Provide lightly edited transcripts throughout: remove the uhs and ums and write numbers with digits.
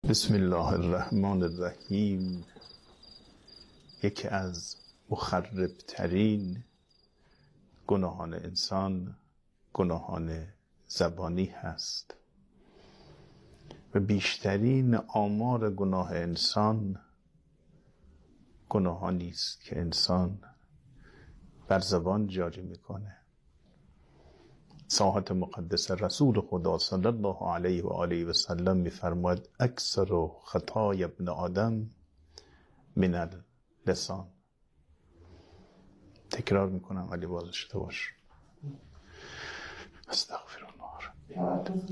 بسم الله الرحمن الرحیم. یکی از مخربترین گناهان انسان گناهان زبانی هست و بیشترین آمار گناه انسان گناهانی است که انسان بر زبان جاری میکنه. صحابت مقدس رسول خدا صلی الله علیه و آله و سلم میفرماید اکثر خطای ابن آدم من اللسان. تکرار میکنم ولی باز شده باش. استغفر الله.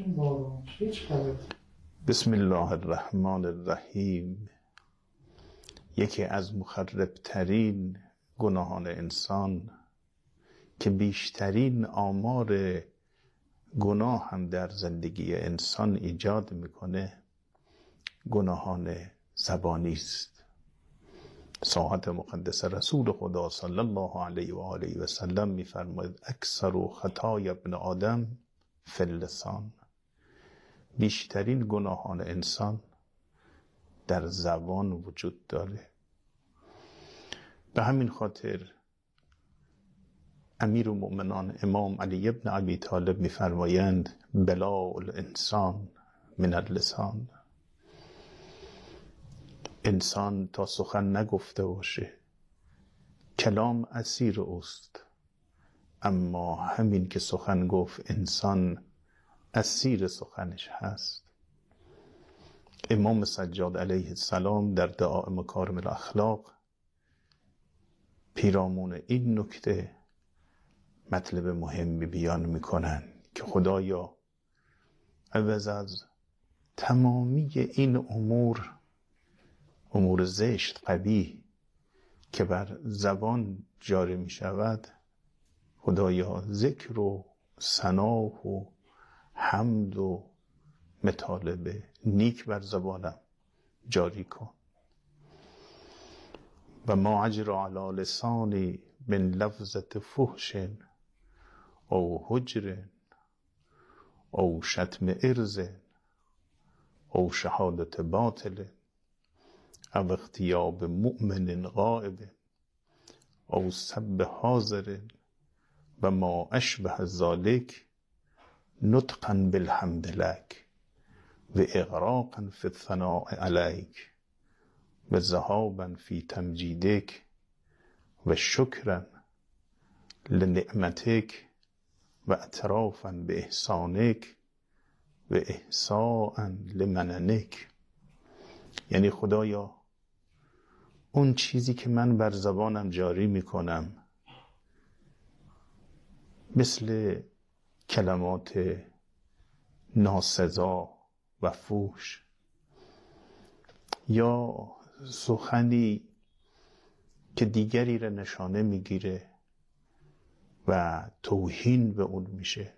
بسم الله الرحمن الرحیم. یکی از مخربترین گناهان انسان که بیشترین آمار گناه هم در زندگی انسان ایجاد میکنه گناهان زبانی است. صحابت مقدس رسول خدا صلی الله علیه و آله و سلم میفرماید اکثر خطای ابن آدم فی اللسان. بیشترین گناهان انسان در زبان وجود داره. به همین خاطر امیر المؤمنان امام علی ابن ابی طالب می‌فرمایند بلاء الانسان من اللسان. انسان تا سخن نگفته باشه کلام اسیر اوست، اما همین که سخن گفت انسان اسیر سخنش هست. امام سجاد علیه السلام در دعاء مکارم الاخلاق پیرامون این نکته مطلب مهمی بیان میکنن که خدایا عوض از تمامی این امور زشت قبیح که بر زبان جاری میشود، خدایا ذکر و ثنا و حمد و مطالبه نیک بر زبانم جاری کن. و ما اجری علی لسانی من لفظة فحش او هجر او شتم عرض او شهادت باطل او اغتیاب مؤمن غائب او سب حاضر و ما اشبه ذلك نطقا بالحمد لك و اغراقا في الثناء عليك و ذهابا في تمجیدک و شکرا لنعمتک و اعترافا به احسانک و احساء لمننک. یعنی خدایا اون چیزی که من بر زبانم جاری میکنم مثل کلمات ناسزا و فحش یا سخنی که دیگری را نشانه میگیره و توهین به اون میشه،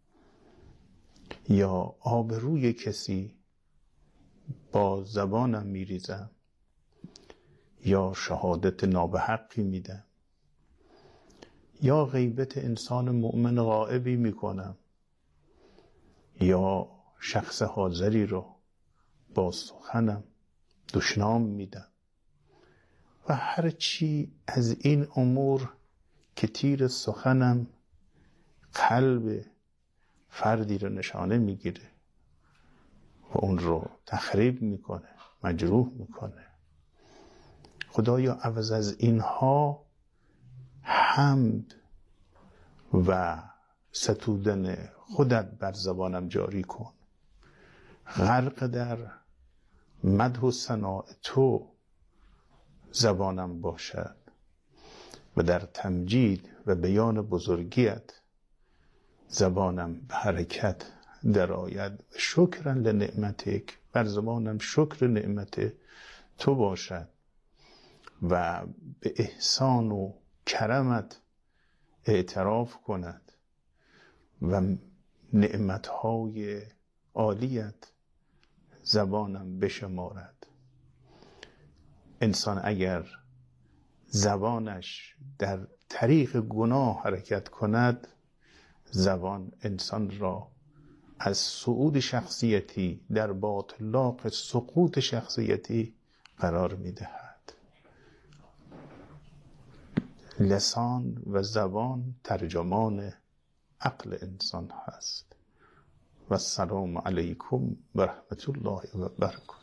یا آبروی کسی با زبانم میریزم، یا شهادت نابحقی میدم، یا غیبت انسان مؤمن غائبی میکنم، یا شخص حاضری رو با سخنم دشنام میدم و هر چی از این امور که تیر سخنم قلب فردی رو نشانه میگیره و اون رو تخریب میکنه، مجروح میکنه، خدایا عوض از اینها حمد و ستودن خودت بر زبانم جاری کن، غرق در مدح و ثناء تو زبانم باشد و در تمجید و بیان بزرگیت زبانم به حرکت در آید و شکرا لنعمتک، بر زبانم شکر نعمت تو باشد و به احسان و کرمت اعتراف کند و نعمتهای عالیت زبانم بشمارد. انسان اگر زبانش در طریق گناه حرکت کند، زبان انسان را از صعود شخصیتی در باطلاق سقوط شخصیتی قرار میدهد. لسان و زبان ترجمان عقل انسان هست. و السلام علیکم و رحمت الله و برکاته.